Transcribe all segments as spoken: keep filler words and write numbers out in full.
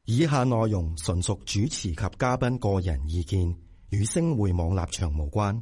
以下內容純屬主持及嘉賓個人意見，與星匯網立場無關。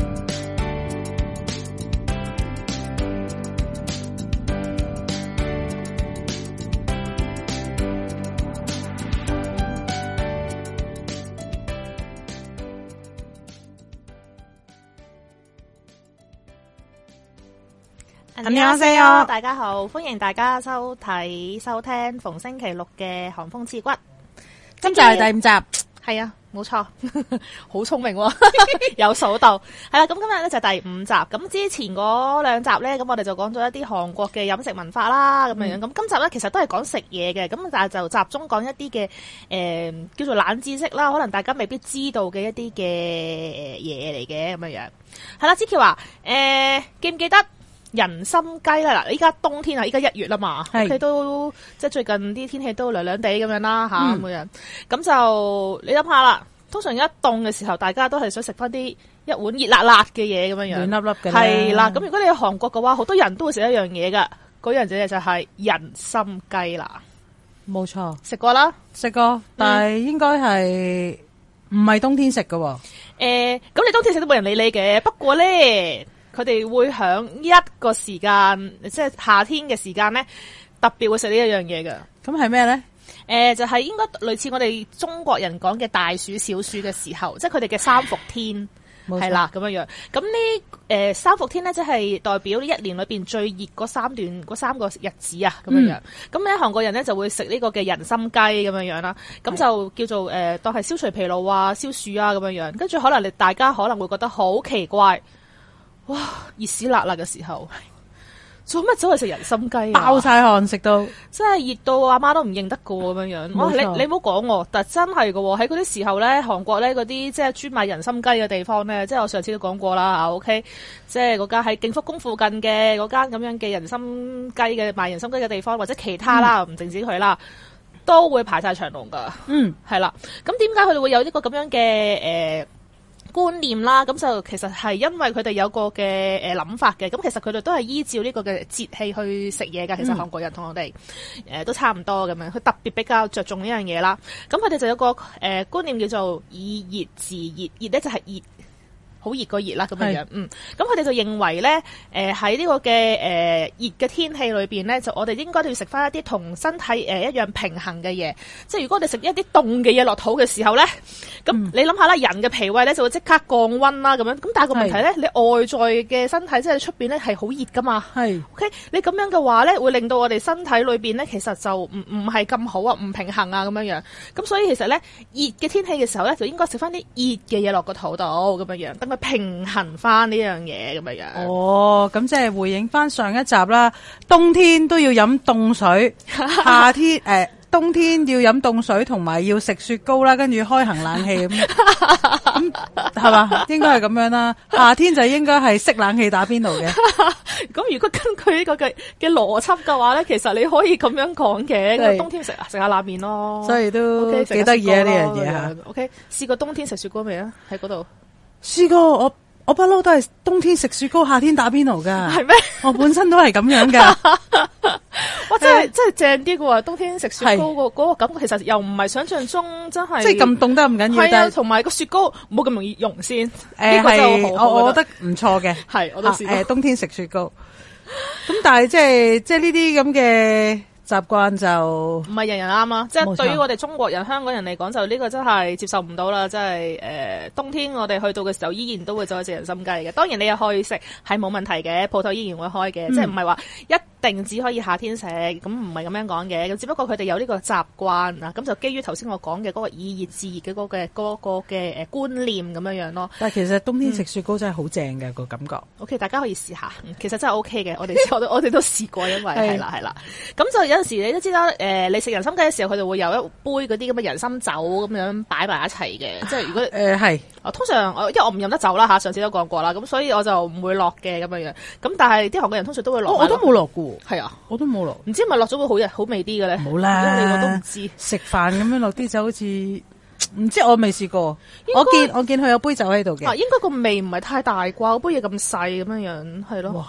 안녕하세요，大家好，歡迎大家收睇收聽逢星期六嘅寒風刺骨。 今集係第五集， 係啊，冇錯，好聰明喎，有數到。係啦，咁今日咧就係第五集。咁之前嗰兩集咧，咁我哋就講咗一啲韓國嘅飲食文化啦，咁樣樣。咁今集咧其實都係講食嘢嘅，咁但係就集中講一啲嘅誒叫做冷知識啦，可能大家未必知道嘅一啲嘅嘢嚟嘅咁樣樣。係啦，之喬話誒記唔記得人參雞啦？嗱，依家冬天啊，依家一月啦嘛，佢都即係最近啲天氣都涼涼地咁樣啦吓，咁、嗯、樣，咁就你諗下啦。通常一凍嘅時候，大家都係想食翻啲一碗熱辣辣嘅嘢咁樣樣， 暖粒粒嘅。 係啦，咁如果你去韓國嘅話，好多人都會食一樣嘢噶，嗰樣嘢就係人參雞啦。 冇錯， 食過啦， 食過，但係應該係唔係冬天食噶。誒、 嗯，咁、呃、你冬天食都冇人理你嘅，不過咧。佢哋會響一個時間，即係夏天嘅時間咧，特別會食呢一樣嘢嘅。 咁係咩咧？ 誒、呃，就係、是、應該類似我哋中國人講嘅大暑小暑嘅時候，即係佢哋嘅三伏天，係啦咁樣樣。咁呢誒三伏天咧，即係代表呢一年裏邊最熱嗰三段嗰三個日子啊，咁樣樣。咁咧韓國人咧就會食呢個嘅人參雞咁樣樣啦。咁就叫做誒、呃、當係消除疲勞啊、消暑啊咁樣樣。跟住可能你大家可能會覺得好奇怪。哇！熱屎辣辣嘅時候，做乜走去食人參雞啊？ 爆晒汗，食到真係熱到阿媽都唔認得噶咁樣樣。哇！你你唔好講我，但真係噶喎。喺嗰啲時候咧，韓國咧嗰啲即係專賣人參雞嘅地方咧，即係我上次都講過啦啊。OK，即係嗰間喺景福宮附近嘅嗰間咁樣嘅人參雞嘅賣人參雞嘅地方，或者其他啦，唔淨止佢啦，都會排晒長龍噶。嗯，係啦。咁點解佢哋會有呢個咁樣嘅誒？呃觀念啦，咁就其實係因為佢哋有個嘅誒諗法嘅，咁其實佢哋都係依照呢個嘅節氣去食嘢㗎。其實韓國人同我哋誒、呃、都差唔多咁樣，佢特別比較着重呢樣嘢啦。咁佢哋就有個誒、呃、觀念叫做以熱治熱，熱咧就係熱。好熱個熱啦咁樣樣，嗯，咁佢哋就認為咧，誒喺呢個嘅誒、呃、熱嘅天氣裏邊咧，就我哋應該都要食翻一啲同身體誒、呃、一樣平衡嘅嘢。即係如果我哋食一啲凍嘅嘢落肚嘅時候咧，咁、嗯、你諗下啦，人嘅脾胃咧就會即刻降溫啦咁樣。咁但係個問題咧，你外在嘅身體即係出邊咧係好熱噶嘛。係 ，OK，你咁樣嘅話咧，會令到我哋身體裏邊咧其實就唔唔係咁好啊，唔平衡啊咁樣樣。咁所以其實咧，熱嘅天氣嘅時候咧，就應該食翻啲熱嘅嘢落個肚度咁樣樣。平衡翻呢樣嘢咁樣樣。哦， 咁即係回應翻上一集啦。冬天都要飲凍水，夏天誒、呃、冬天要飲凍水，同埋要食雪糕啦，跟住開行冷氣咁，咁係嘛？應該係咁樣啦。夏天就應該係熄冷氣打邊爐嘅。 咁如果根據呢個嘅嘅邏輯嘅話咧，其實你可以咁樣講嘅。冬天食食下冷麵咯，所以都幾得意啊呢樣嘢吓。OK， 試過冬天食雪糕未啊？喺嗰度。試過，我我不嬲都係冬天食雪糕，夏天打邊爐噶。係咩？我本身都係咁樣噶。哇，真係真係正啲嘅喎！冬天食雪糕個嗰個感覺，其實又唔係想象中真係。即係咁凍得咁緊要。係啊，同埋個雪糕冇咁容易溶先。誒、呃，係我我覺得唔錯嘅。係，我都試過。誒、啊呃，冬天食雪糕。咁但係即係即係呢啲咁嘅。習慣就唔係人人啱啊！即係對於我哋中國人、香港人嚟講，就呢個真係接受唔到啦！即係誒、呃，冬天我哋去到嘅時候，依然都會再食人參雞嘅。當然你又可以食，係冇問題嘅，鋪頭依然會開嘅、嗯，即係唔係話一定只可以夏天食，咁唔係咁樣講嘅。咁只不過佢哋有呢個習慣啊，咁就基於頭先我講嘅嗰個以熱治熱嘅嗰個嗰個嘅誒觀念咁樣樣咯。但係其實冬天食雪糕真係好正嘅個感覺。OK， 大家可以試下，其實真係 OK 嘅。我哋我我哋都試過，因為係啦係啦，咁就有陣時你都知啦，誒、呃，你食人參雞嘅時候，佢哋會有一杯嗰啲咁嘅人參酒咁樣擺埋一齊嘅，即係如果誒係，我、呃、通常我因為我唔飲得酒啦吓，上次都講過啦，咁所以我就唔會落嘅咁樣樣。咁但係啲韓國人通常都會落、哦，我都冇落嘅，係啊，我都冇落，唔知係咪落咗會好日好味啲嘅咧？冇啦，你我都唔知。食飯咁樣落啲酒好似唔知，我未試過。我見我見佢有杯酒喺度嘅，啊，應該個味唔係太大啩，杯嘢咁細咁樣樣係咯。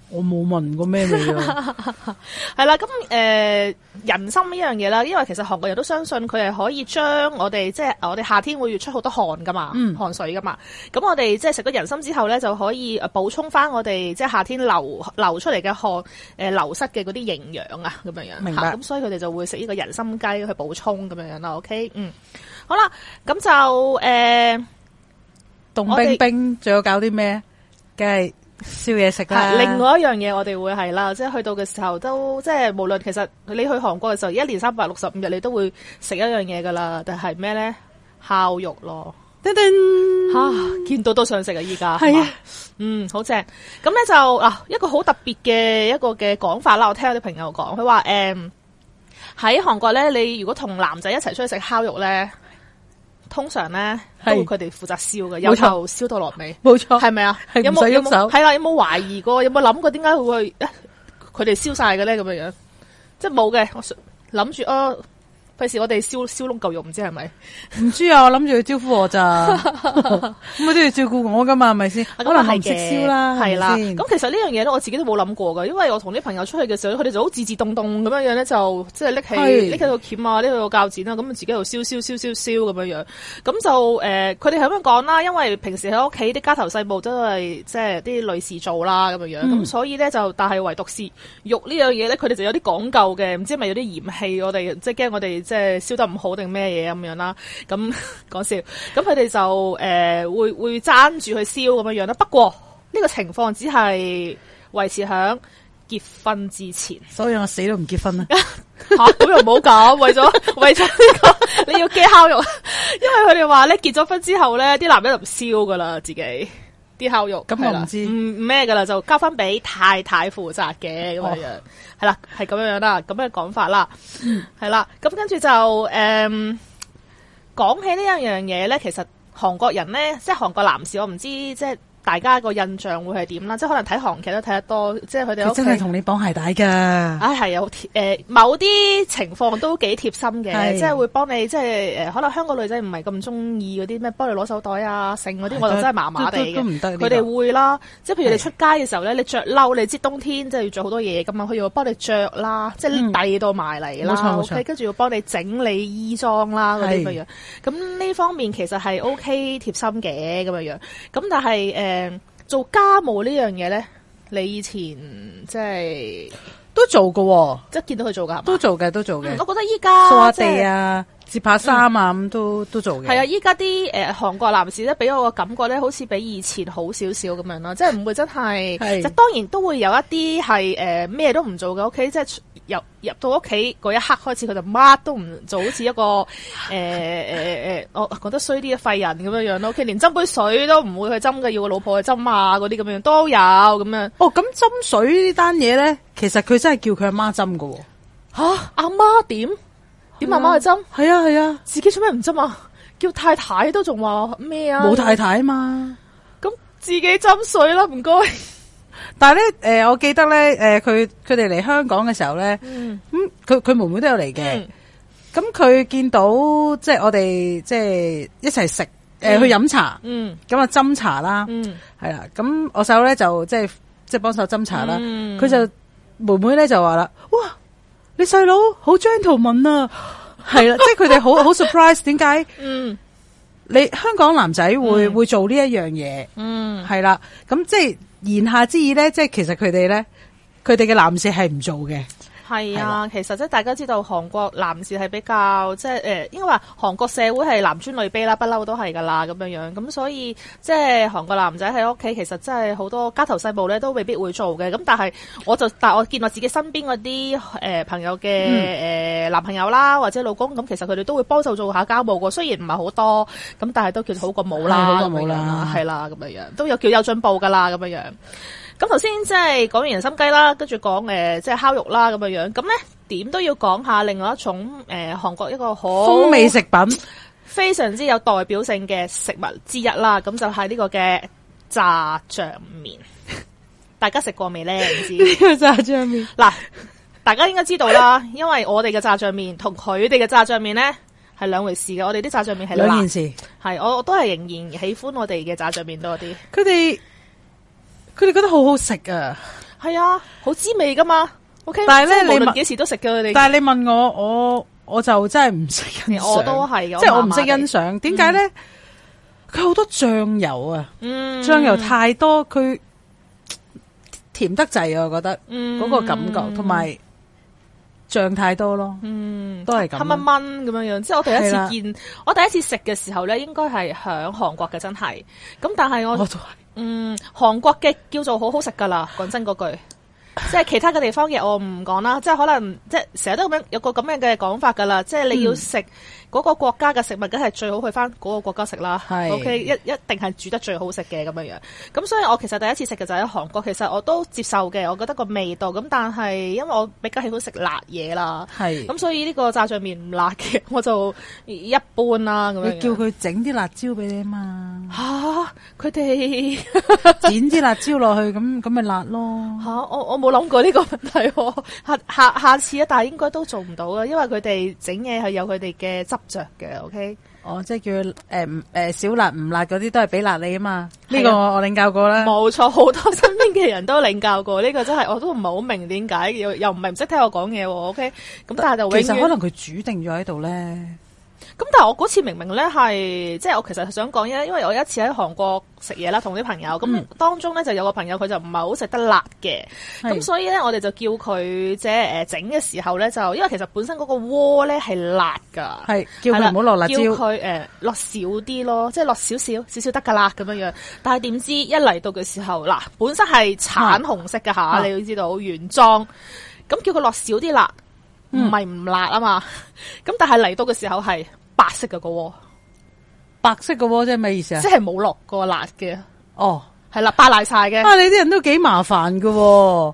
我冇聞過咩味啊。 係啦，咁誒、呃、人參呢樣嘢啦，因為其實韓國人都相信佢係可以將我哋即係我哋夏天會要出好多汗噶嘛，嗯、汗水噶嘛。咁我哋即係食咗人參之後咧，就可以誒補充翻我哋即係夏天流流出嚟嘅汗誒、呃、流失嘅嗰啲營養啊，咁樣樣。 明白。 咁所以佢哋就會食呢個人參雞去補充咁樣樣啦。OK， 嗯，好啦，咁就誒凍、呃、 冰冰，仲有搞啲咩？梗係。燒嘢食啦， 另外一樣嘢我哋會係啦，即係去到嘅時候都即係無論其實你去韓國嘅時候，一年三百六十五日你都會食一樣嘢噶啦，但係咩咧？烤肉咯，叮叮吓、啊，見到都想食啊！依家係啊，嗯，好正。咁咧就啊一個好特別嘅一個嘅講法啦，我聽有啲朋友講，佢話誒喺韓國咧，你如果同男仔一齊出去食烤肉咧。通常咧都會佢哋負責燒嘅，由頭燒到落尾，冇錯，係咪啊？有冇有冇係啦？有冇懷疑過？有冇諗過點解會佢哋燒晒嘅咧？咁樣樣，即係冇嘅。我諗住啊，費事我哋燒燒燶嚿肉，唔知係咪？唔知啊，我諗住去招呼我咋，咁我都要照顧我噶嘛，係咪先？可能係唔識燒啦，係啦。咁其實呢樣嘢咧，我自己都冇諗過噶，因為我同啲朋友出去嘅時候，佢哋就好自自動動咁樣樣咧，就即係拎起拎起個鉗啊，拎起個鉸剪啊，咁自己喺度燒燒燒燒燒咁樣樣。咁就誒，佢哋係咁樣講啦，因為平時喺屋企啲家頭細務都係即係啲女士做啦咁樣樣，咁、嗯、所以咧就但係唯獨是肉呢樣嘢咧，佢哋就有啲講究嘅，唔知係咪有啲嫌棄我哋，即係驚我哋。即係燒得唔好定咩嘢咁樣啦，咁講笑，咁佢哋就誒、呃、會會爭住去燒咁樣樣啦。不過呢個情況只係維持響結婚之前，所以我死都唔結婚啦。吓咁又唔好講，為咗為咗呢個你要驚烤肉，因為佢哋話咧結咗婚之後咧，啲男人就唔燒噶啦自己。啲烤肉，咁我唔知唔咩噶啦，就交翻俾太太負責嘅咁樣樣，係啦，係咁樣樣啦，咁嘅講法啦，係啦，咁跟住就誒講起呢一樣嘢咧，其實韓國人咧，即係韓國男士，我唔知即係。大家個印象會係點啦？即係可能睇韓劇都睇得多，即係佢哋真係同你綁鞋帶㗎。唉，係有貼誒，某啲情況都幾貼心嘅，即係會幫你即係誒，可能香港女仔唔係咁中意嗰啲咩幫你攞手袋啊、剩嗰啲，我就真係麻麻地嘅。都唔得。佢哋會啦，即係譬如你出街嘅時候咧，你着褸，你知冬天即係要着好多嘢㗎嘛，佢要幫你着啦，即係遞到埋嚟啦。冇錯冇錯。跟住要幫你整理衣裝啦嗰啲咁樣。咁呢方面其實係 OK 貼心嘅咁樣樣。咁但係誒。誒，做家務呢樣嘢咧，你以前即係都做喎，即係見到佢做噶，都做嘅，都做嘅。我覺得依家掃下地啊，摺下衫啊，咁、嗯、都都做嘅。係啊，依家啲誒韓國男士咧，俾我個感覺咧，好似比以前好少少咁樣咯，即係唔會真係，即係當然都會有一啲係誒咩都唔做嘅屋企，即係入入到屋企嗰一刻開始，佢就乜都唔做，好似一個誒誒誒，我覺得衰啲嘅廢人咁樣樣咯。屋企連斟杯水都唔會去斟嘅，要個老婆去斟啊，嗰啲咁樣都有咁樣。哦，咁斟水呢單嘢咧，其實佢真係叫佢阿媽斟㗎喎。吓，阿媽點？點阿媽去斟？係啊係啊，自己做咩唔斟啊？叫太太都仲話咩啊？冇太太啊嘛，咁自己斟水啦，唔該。但係咧，誒、呃，我記得咧，誒、呃，佢佢哋嚟香港嘅時候咧，咁佢佢妹妹都有嚟嘅。咁、嗯、佢見到即係我哋即係一齊食，誒、呃，去飲茶，咁啊斟茶啦，係、嗯、啦。咁我細佬咧就即係即係幫手斟茶啦。佢、嗯、就妹妹咧就話啦，哇，你細佬好 gentleman 啊，係啦，即係佢哋好好 surprise， 點解？嗯，你香港男仔會、嗯、會做呢一樣嘢，嗯，係啦，咁即係。言下之意咧，即係其實佢哋咧，佢哋嘅男士係唔做嘅。係啊，其實即係大家知道韓國男士係比較即係誒，應該話韓國社會係男尊女卑啦，不嬲都係噶啦咁樣樣。咁所以即係韓國男仔喺屋企，其實真係好多家頭細務咧，都未必會做嘅。咁但係我就但係我見我自己身邊嗰啲誒朋友嘅誒、嗯呃、男朋友啦，或者老公，咁其實佢哋都會幫手做下家務嘅。雖然唔係好多，咁但係都叫好過冇啦，好過冇啦，係啦咁樣樣，都有叫有進步噶啦咁樣樣。咁頭先即係講完人參雞啦，跟住講誒即係烤肉啦咁樣樣，咁咧點都要講下另外一種誒、呃、韓國一個好風味食品，非常之有代表性嘅食物之一啦。咁就係呢個嘅炸醬麵，大家食過未咧？唔知呢個炸醬麵嗱，大家應該知道啦，因為我哋嘅炸醬麵同佢哋嘅炸醬麵咧係兩回事嘅。我哋啲炸醬麵係兩件事，係我我都係仍然喜歡我哋嘅炸醬麵多啲。佢哋。佢哋覺得好好食啊！ 係啊，好滋味噶嘛。OK， 但係咧，你無論幾時都食嘅佢哋。 但係你問我，我我就真係唔識欣賞。 我都係， 即係我唔識欣賞。點解咧？佢好、嗯、多醬油啊，嗯，醬油太多，佢甜得滯啊，我覺得，嗯，嗰個感覺同埋醬太多咯，嗯，都係咁。黑蚊蚊咁樣樣，即係我第一次見，我第一次食嘅時候咧，應該係響韓國嘅，真係。咁但係我，我都係，嗯，韓國嘅叫做好好食噶啦，講真嗰句。即係其他嘅地方嘅我唔講啦，即係可能即係成日都咁樣有個咁樣嘅講法噶啦，即係你要食嗰個國家嘅食物，梗係最好去翻嗰個國家食啦。係，OK，一一定係煮得最好食嘅咁樣樣。咁所以我其實第一次食嘅就喺韓國，其實我都接受嘅，我覺得個味道咁，但係因為我比較喜歡食辣嘢啦，係，咁所以呢個炸醬麵唔辣嘅，我就一般啦咁樣。你叫佢整啲辣椒俾你啊嘛？吓，佢哋剪啲辣椒落去，咁咁咪辣咯。吓，我我冇諗過呢個問題，下下下次啊，但係應該都做唔到啊，因為佢哋整嘢係有佢哋嘅執着嘅。OK，哦，即係叫誒誒、呃、少辣唔辣嗰啲都係俾辣你啊嘛。呢、這個我領教過啦，冇錯，好多身邊嘅人都領教過。呢個真係我都唔係好明點解，又又唔係唔識聽我講嘢。OK，咁但係就永遠其實可能佢煮定咗喺度咧。咁但係我嗰次明明咧係，即係我其實係想講嘢，因為我有一次喺韓國食嘢啦，同啲朋友，咁、嗯、當中咧就有個朋友佢就唔係好食得辣嘅，咁所以咧我哋就叫佢即係誒整嘅時候咧，就因為其實本身嗰個鍋咧係辣噶，係叫佢唔好落辣椒，叫佢誒落少啲咯，即係落少少少少得噶啦咁樣樣。但係點知一嚟到嘅時候，嗱本身係橙紅色嘅吓、啊，你要知道原裝，咁叫佢落少啲辣，唔係唔辣啊嘛，咁但係嚟到嘅時候係白色嘅個鍋，白色嘅鍋即係咩意思啊？即係冇落過辣嘅。哦，係啦，白賴晒嘅。啊，你啲人都幾麻煩嘅，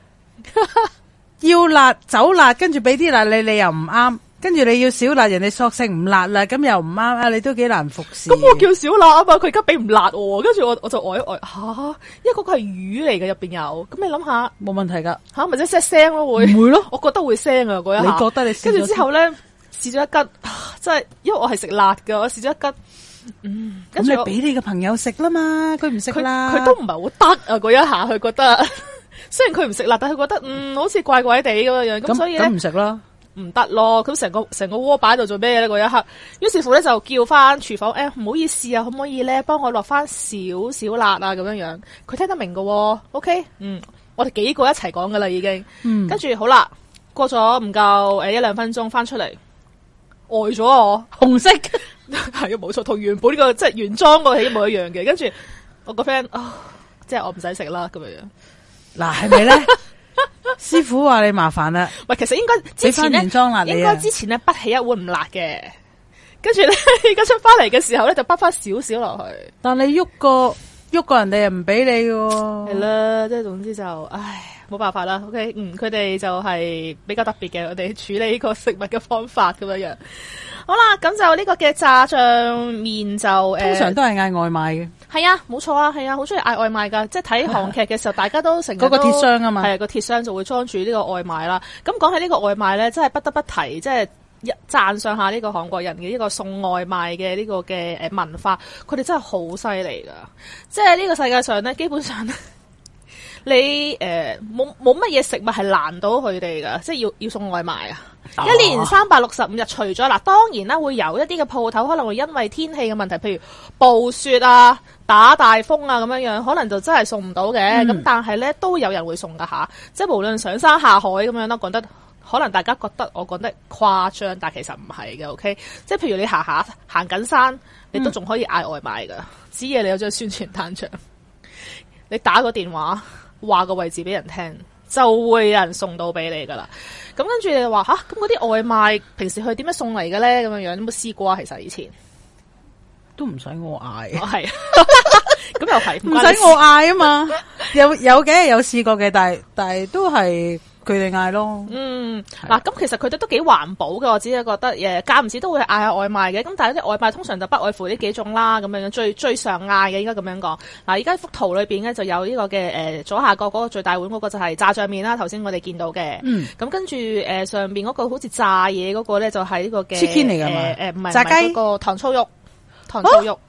要辣走辣，跟住俾啲辣你，你又唔啱。跟住你要少辣，人哋索性唔辣啦，咁又唔啱啊！你都幾難服侍。咁我叫少辣啊嘛，佢而家俾唔辣喎，跟住我我就呆一呆吓，因為嗰個係魚嚟嘅，入邊有。咁你諗下，冇問題噶吓，咪即係聲咯會？唔會咯？我覺得會聲啊嗰一下。你覺得你試咗？跟住之後咧，試咗一斤，即係因為我係食辣嘅，我試咗一斤。嗯，咁你俾你嘅朋友食啦嘛，佢唔食啦，佢都唔係好得啊嗰一下，佢覺得雖然佢唔食辣，但係佢覺得嗯好似怪怪地咁樣樣，咁所以咧唔食啦。唔得咯，咁成個成個鍋擺喺度做咩咧？嗰一刻，於是乎咧就叫翻廚房，誒、欸、唔好意思啊，可唔可以咧幫我落翻少少辣啊？咁樣樣，佢聽得明噶、哦、，OK， 嗯，我哋幾個一齊講噶啦已經，嗯，跟住好啦，過咗唔夠誒一兩分鐘，翻出嚟呆咗我，紅色係啊冇錯，同原本呢、這個即係原裝個係一模一樣嘅，跟住我個 friend 啊，即係我唔使食啦咁樣樣，嗱係咪咧？師傅話你麻煩啦，喂，其實應該之前咧，應該之前咧，滗起一碗唔辣嘅，跟住咧，而家出翻嚟嘅時候咧，就滗翻少少落去。但你喐過喐過人哋又唔俾你嘅，係啦，即係總之就，唉，冇辦法啦。OK，嗯，佢哋就係比較特別嘅，我哋處理呢個食物嘅方法咁樣樣。好啦，咁就呢個嘅炸醬麵就誒，通常都係嗌外賣嘅。係啊，冇錯啊，係啊，好中意嗌外賣噶。即係睇韓劇嘅時候，大家都成日嗰個鐵箱啊嘛，係啊，個鐵箱就會裝住呢個外賣啦。咁講起呢個外賣咧，真係不得不提，即係一讚賞下呢個韓國人嘅呢個送外賣嘅呢個嘅誒文化，佢哋真係好犀利噶。即係呢個世界上咧，基本上咧。你誒冇冇乜嘢食物係難到佢哋噶，即係要要送外賣啊！哦、一年三百六十五日，除咗嗱，當然啦，會有一啲嘅鋪頭可能會因為天氣嘅問題，譬如暴雪啊、打大風啊咁樣樣，可能就真係送唔到嘅。咁、嗯、但係咧都有人會送噶吓，即係無論上山下海咁樣啦，講得可能大家覺得我講得誇張，但係其實唔係嘅。OK，即係譬如你行下行緊山，你都仲可以嗌外賣噶，只係你有張宣傳單張，你打個電話。話個位置俾人聽，就會有人送到俾你噶啦。咁跟住你話吓，咁嗰啲外賣平時佢點樣送嚟嘅咧？咁樣樣有冇試過啊？其實以前都唔使我嗌，係咁又係唔使我嗌啊嘛。有有嘅有試過嘅，但係但係都係佢哋嗌咯。嗯，嗱，咁其實佢哋都幾環保嘅，我只係覺得誒，間唔時都會嗌下外賣嘅。咁但係啲外賣通常就不外乎呢幾種啦，咁樣樣最最常嗌嘅，應該咁樣講。嗱，而家幅圖裏邊咧就有呢個嘅誒、呃、左下角嗰個最大碗嗰個就係炸醬麵啦，頭先我哋見到嘅。嗯。咁跟住誒、呃、上邊嗰個好似炸嘢嗰個咧就係呢個嘅 chicken 嚟噶嘛？誒唔係炸雞嗰個糖醋肉，糖醋肉。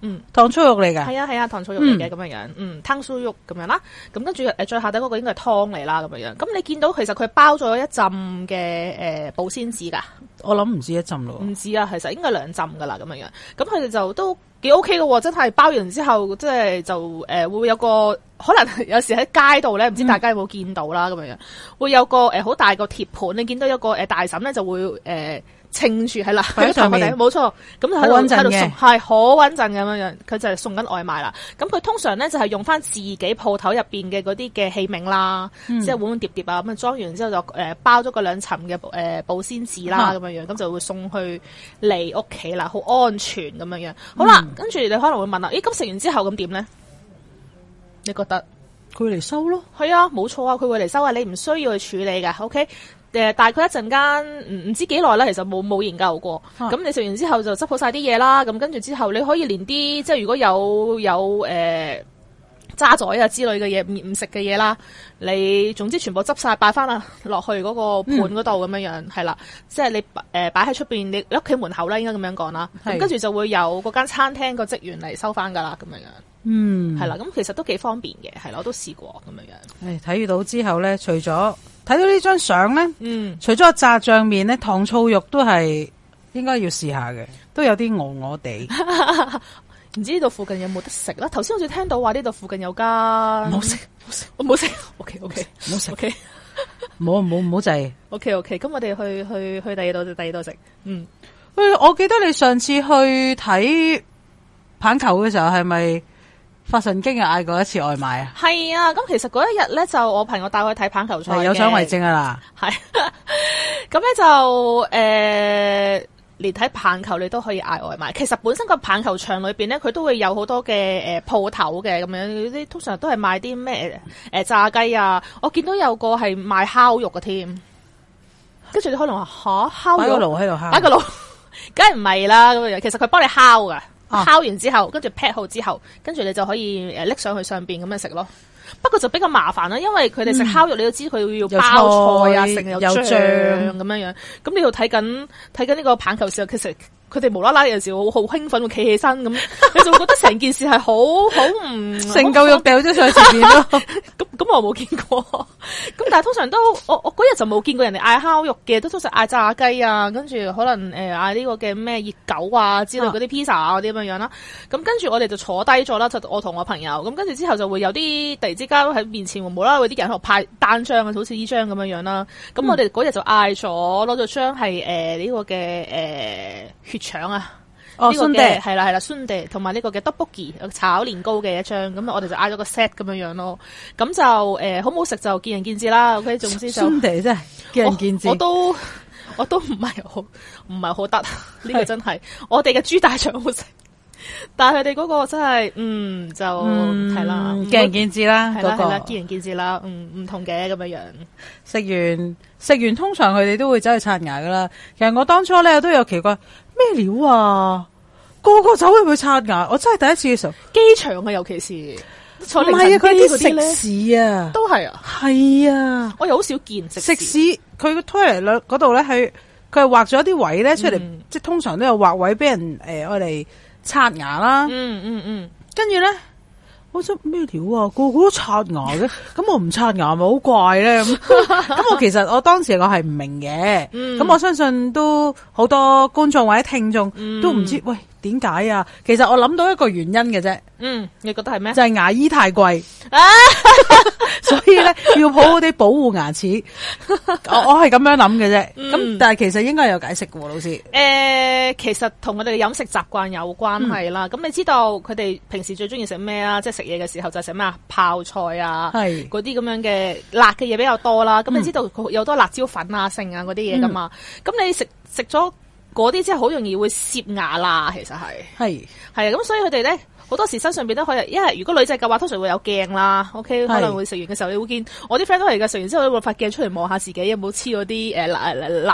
嗯， 糖醋肉嚟噶， 係啊係啊，糖醋肉嚟嘅咁樣樣，嗯，湯酥肉咁樣啦，咁跟住誒最下底嗰個應該係湯嚟啦咁樣樣，咁你見到其實佢包咗一浸嘅誒保鮮紙噶， 我諗唔止一浸咯， 唔止啊，其實應該兩浸噶啦咁樣樣，咁佢哋就都幾 OK 嘅，真係包完之後即係就誒、呃、會有個可能有時喺街度咧，唔知大家有冇見到啦咁樣樣，會有個誒好、呃、大個鐵盤，你見到有個誒、呃、大嬸咧就會誒。呃稱住係啦，喺上面冇錯，咁就喺度喺度送，係好穩陣咁樣樣。佢就係送緊外賣啦。咁佢通常咧就係用翻自己鋪頭入邊嘅嗰啲嘅器皿啦，嗯、即係碗碗碟碟啊，咁啊裝完之後就誒包咗個兩層嘅誒保鮮紙啦，咁樣樣，咁就會送去你屋企啦，好安全咁樣樣。好啦，跟住、嗯、你可能會問啦，咦咁食完之後咁點咧？你覺得佢嚟收咯？ 係啊，冇錯啊，佢會嚟收啊，你唔需要去處理噶 ，OK。誒，大概一陣間唔唔知幾耐啦，其實冇冇研究過。咁、啊、你食完之後就執好晒啲嘢啦，咁跟住之後你可以連啲即係如果有有誒、呃、渣仔啊之類嘅嘢唔唔食嘅嘢啦，你總之全部執晒擺翻啦落去嗰個盤嗰度咁樣樣，係啦、嗯，即係你誒擺喺出邊你屋企門口啦，應該咁樣講啦。咁跟住就會有嗰間餐廳個職員嚟收翻噶啦，咁樣樣。嗯，係啦，咁其實都幾方便嘅，係啦，我都試過咁樣樣。誒， 睇到之後咧，除咗睇到呢張相咧，嗯，除咗炸醬麵咧，糖醋肉都係應該要試下嘅，都有啲餓餓地。 唔知呢度附近有冇得食啦？頭先好似聽到話呢度附近有間，唔好食，唔好食，我唔好食。O K O K， 唔好食。O K， 唔好唔好唔好滯。 O K O K， 咁我哋去去去第二度，第二度食。嗯， 誒，我記得你上次去睇棒球嘅時候係咪？發神經啊！嗌過一次外賣啊， 係啊，咁其實嗰一日咧就我朋友帶我去睇棒球賽， 有相為證啊啦， 係，咁咧就誒、呃，連睇棒球你都可以嗌外賣。其實本身個棒球場裏邊咧，佢都會有好多嘅誒鋪頭嘅咁樣，啲通常都係賣啲咩誒炸雞啊。我見到有個係賣烤肉嘅添，跟住你可能話吓烤肉，擺個爐喺度烤， 擺個爐，梗係唔係啦咁樣。其實佢幫你烤噶。烤完之後，跟住 pack 好之後，跟住你就可以誒拎上去上邊咁樣食咯。不過就比較麻煩啦，因為佢哋食烤肉，嗯、你都知佢要包菜啊，成日有醬咁樣樣。咁你要睇緊睇緊呢個棒球時候，其實佢哋無啦啦有時好好興奮會企起身咁，你就會覺得成件事係好好唔成嚿肉掉咗上去前面咯。 咁咁我冇見過。咁但係通常都我我嗰日就冇見過人哋嗌烤肉嘅，都通常嗌炸雞啊，跟住可能誒嗌呢個嘅咩熱狗啊之類嗰啲 pizza 啊嗰啲咁樣樣啦。咁跟住我哋就坐低咗啦，就我同我朋友。咁跟住之後就會有啲突然之間喺面前無啦啦有啲人喺度派單張啊，好似呢張咁樣樣啦。咁我哋嗰日就嗌咗攞咗張係誒呢個嘅誒、呃、血腸啊。 哦， 呢個嘅係啦係啦，酸地同埋呢個嘅 tteokbokki 炒年糕嘅一張，咁我哋就嗌咗個 set 咁樣樣咯。咁就誒、呃、好唔好食就見仁見智啦。OK，總之就酸地真係見仁見智。 我，我都我都唔係好唔係好得，呢個真係我哋嘅豬大腸好食，但係佢哋嗰個真係嗯就係、嗯、啦， 見仁見智啦， 係啦係啦，見仁見智啦，嗯唔同嘅咁樣樣。 食完食完，通常佢哋都會走去刷牙噶啦。其實我當初咧都有奇怪咩料啊，個個走去去刷牙，我真係第一次嘅時候， 機場啊，尤其是唔係啊，佢啲食肆啊， 都係啊， 係啊， 我又好少見食食肆，佢個 toilet 嗰度咧，係佢係畫咗一啲位咧出嚟，嗯、即係通常都有畫位俾人誒愛嚟刷牙啦。嗯嗯嗯，跟住咧。我真咩料啊？個個都刷牙嘅，咁我唔刷牙咪好怪咧咁。咁我其實我當時我係唔明嘅，咁、嗯、我相信都好多觀眾或者聽眾都唔知、嗯、喂點解啊？其實我諗到一個原因嘅啫。嗯，你覺得係咩？就係牙醫太貴，啊、所以咧要好好地保護牙齒。我我係咁樣諗嘅啫。咁、嗯、但係其實應該有解釋嘅喎，老師。誒、呃，其實同我哋嘅飲食習慣有關係啦。咁、嗯、你知道佢哋平時最中意食咩啊？即係食嘢嘅時候就食咩啊？泡菜啊，係嗰啲咁樣嘅辣嘅嘢比較多啦。咁、嗯、你知道有好多辣椒粉啊、剩啊嗰啲嘢噶嘛？咁、嗯、你食食咗嗰啲之後，好容易會攝牙啦。其實係係係啊。咁所以佢哋咧。好多時身上邊都可以，因為如果女仔嘅話，通常會有鏡啦。OK，可能會食完嘅時候，你會見我啲 friend 都係嘅，食完之後會發鏡出嚟望下自己有冇黐嗰啲誒辣辣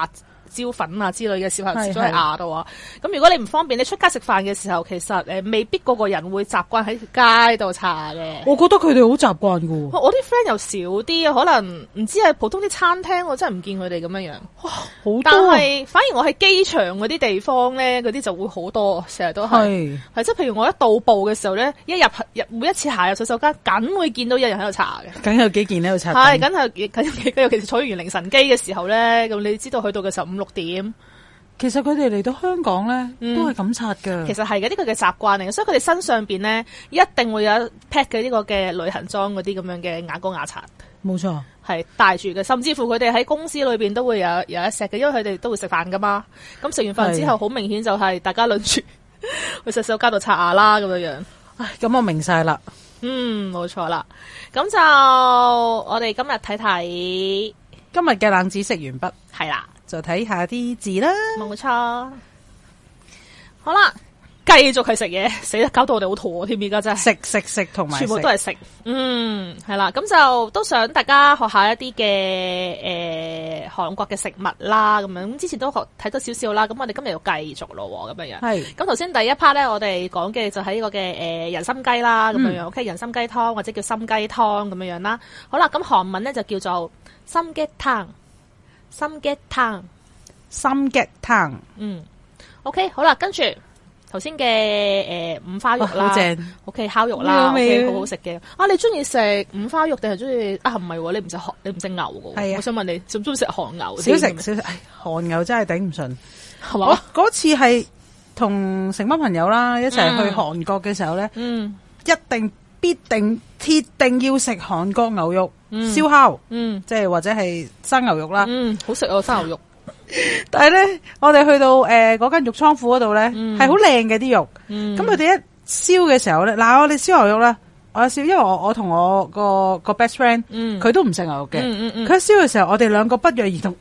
椒粉啊之類嘅，小朋友食咗喺牙度啊。咁如果你唔方便，你出街食飯嘅時候，其實誒、呃、未必個個人會習慣喺街度搽嘅。 我覺得佢哋好習慣噶。 我啲 friend 又少啲，可能唔知係普通啲餐廳，我真係唔見佢哋咁樣樣。哇，好多！但係反而我喺機場嗰啲地方咧，嗰啲就會好多，成日都係係即係譬如我一到埗嘅時候咧，一入入每一次行入洗手間，梗會見到有人喺度搽嘅， 梗有幾件喺度搽。 係，梗係梗有幾個，尤其是坐完凌晨機嘅時候咧，咁你知道去到嘅時候五六點。 其實佢哋嚟到香港咧，嗯、都係咁擦噶。 其實係嘅，呢個嘅習慣嚟嘅，所以佢哋身上邊咧一定會有一 pack 嘅呢個嘅旅行裝嗰啲咁樣嘅牙膏牙刷。冇錯，係帶住嘅，甚至乎佢哋喺公司裏邊都會有有一 set 嘅，因為佢哋都會食飯噶嘛。咁食完飯之後，好明顯就係大家輪住去洗手間度刷牙啦，咁樣樣。唉，咁我明晒啦。嗯，冇錯啦。咁就我哋今日睇睇今日嘅冷知識完畢，係啦。就睇下啲字啦，冇錯。好啦，繼續去食嘢，死啦，搞到我哋好肚餓添，而家真係食食食同埋全部都係食。嗯，係啦，咁就都想大家學下一啲嘅誒韓國嘅食物啦，咁樣。咁之前都學睇咗少少啦，咁我哋今日要繼續咯，咁樣樣。係。咁頭先第一 part 咧，我哋講嘅就係呢個嘅誒人參雞啦，咁樣樣。OK，人參雞湯或者叫參雞湯咁樣樣啦。好啦，咁韓文咧就叫做參雞湯。參雞湯，參雞湯，嗯 ，OK， 好啦，跟住頭先嘅誒五花肉啦，好正 ，OK， 烤肉啦 ，OK， 好好食嘅。啊，你中意食五花肉定係中意啊？唔係，你唔食韓，你唔食牛嘅。係啊，我想問你，中唔中意食韓牛？少食少食，韓牛真係頂唔順，係嘛？嗰次係同成班朋友啦，一齊去韓國嘅時候咧，嗯，一定必定鐵定要食韓國牛肉。燒、嗯、烤，嗯，即係或者係生牛肉啦，嗯，好食啊生牛肉。但係咧，我哋去到誒嗰間肉倉庫嗰度咧，係好靚嘅啲肉，咁佢哋一燒嘅時候咧，嗱我哋燒牛肉咧，我燒，因為我我同我個個 best friend，佢、嗯、都唔食牛肉嘅，佢、嗯嗯、一燒嘅時候，我哋兩個不約而同，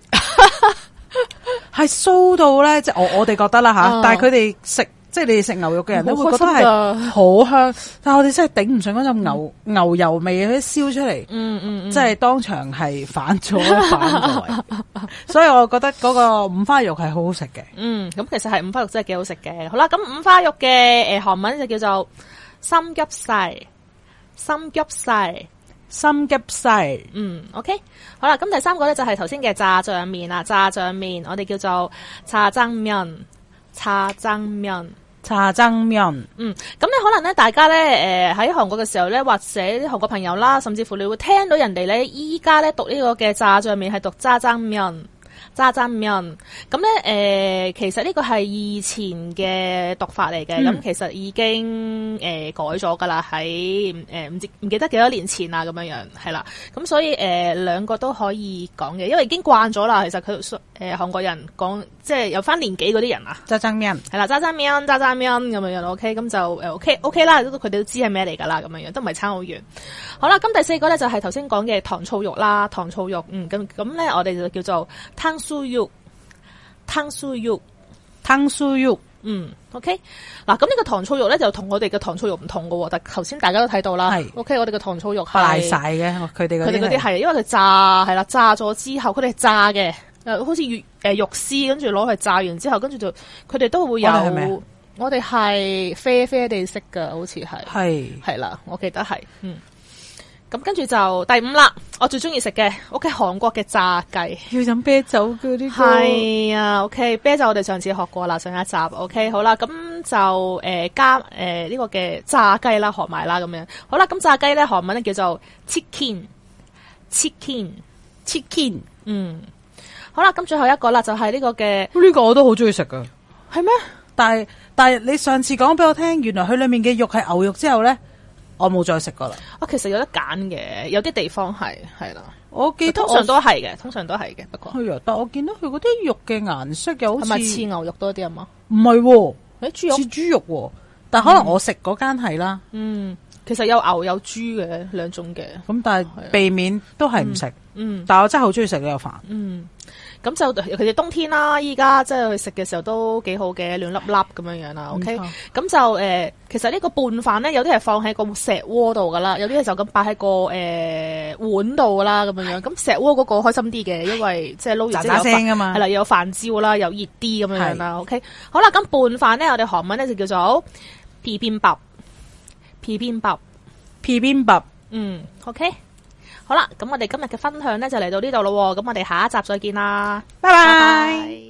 係酥到咧，即係我我哋覺得啦吓，啊、但係佢哋食。即係你哋食牛肉嘅人都會覺得係好香，但係我哋真係頂唔順嗰陣牛、嗯、牛油味喺燒出嚟，嗯嗯嗯，即係當場係反咗反過，所以我覺得嗰個五花肉係好好食嘅。嗯，咁其實係五花肉真係幾好食嘅。好啦，咁五花肉嘅誒韓文就叫做삼겹살，삼겹살，삼겹살。嗯 ，OK， 好啦，咁第三個咧就係頭先嘅炸醬麵啦，炸醬麵我哋叫做짜장면。炸醬麵，炸醬麵，嗯，咁咧可能咧，大家咧，誒喺韓國嘅時候咧，或者啲韓國朋友啦，甚至乎你會聽到人哋咧，依家咧讀呢個嘅炸醬麵係讀炸醬麵。炸醬麵咁咧，誒，其實呢個係以前嘅讀法嚟嘅，咁、嗯、其實已經誒、呃、改咗噶啦，喺誒唔知唔記得幾多年前啦，咁樣樣係啦，咁所以誒兩、呃、個都可以講嘅，因為已經慣咗啦。其實佢誒韓國人講，即係有翻年紀嗰啲人啊，炸醬麵係啦，炸醬麵，炸醬麵咁樣樣 ，OK， 咁就誒 OK OK 啦，都佢哋都知係咩嚟噶啦，咁樣樣都唔係差好遠。好啦，咁第四個咧就係頭先講嘅糖醋肉啦，糖醋肉，嗯，咁咁咧我哋就叫做湯酥肉，湯酥肉，湯酥肉，嗯 ，OK， 嗱，咁呢個糖醋肉咧就同我哋嘅糖醋肉唔同噶，但係頭先大家都睇到啦，係 OK， 我哋嘅糖醋肉係大晒嘅，佢哋佢哋嗰啲係，因為佢炸係啦，炸咗之後，佢哋係炸嘅，誒，好似魚誒肉絲，跟住攞去炸完之後，跟住就佢哋都會有，我哋係啡啡地色噶，好似係，係係啦，我記得係，嗯。咁跟住就第五啦，我最中意食嘅，OK， 韓國嘅炸雞，要飲啤酒嘅呢個係啊 ，OK， 啤酒我哋上次學過啦，上一集 ，OK， 好啦，咁就誒、呃、加誒呢、呃這個嘅炸雞啦，學埋啦咁樣，好啦，咁炸雞咧韓文咧叫做 chicken，chicken，chicken， 嗯，好啦，咁最後一個啦，就係、是、呢個嘅，呢、這個我都好中意食噶，係咩？但係但係你上次講俾我聽，原來佢裏面嘅肉係牛肉之後咧。我冇再食過啦。啊，其實有得揀嘅，有啲地方係係啦。我記得通常都係嘅，通常都係嘅。不過係啊，但我見到佢嗰啲肉嘅顏色又好似係咪似牛肉多啲啊嘛？唔係，誒豬肉似豬肉喎。但可能我食嗰間係啦。嗯，其實有牛有豬嘅兩種嘅。咁但係避免都係唔食。 嗯，但係我真係好中意食呢個飯。 嗯，咁就尤其是冬天啦，依家即係去食嘅時候都幾好嘅，暖粒粒咁樣樣啦。OK，咁、嗯、就誒、呃，其實呢個拌飯咧，有啲係放喺個石鍋度噶啦，有啲係就咁擺喺個誒、呃、碗度噶啦，咁樣樣。咁石鍋嗰個開心啲嘅，因為即係撈完之後有飯嘛， 係啦，有飯焦啦，又熱啲咁樣樣啦。OK，好啦，咁拌飯咧，我哋韓文咧就叫做皮邊白，皮邊白， 皮邊白。 嗯 ，OK。好啦，咁我哋今日嘅分享咧就嚟到呢度咯，咁我哋下一集再見啦， 拜拜。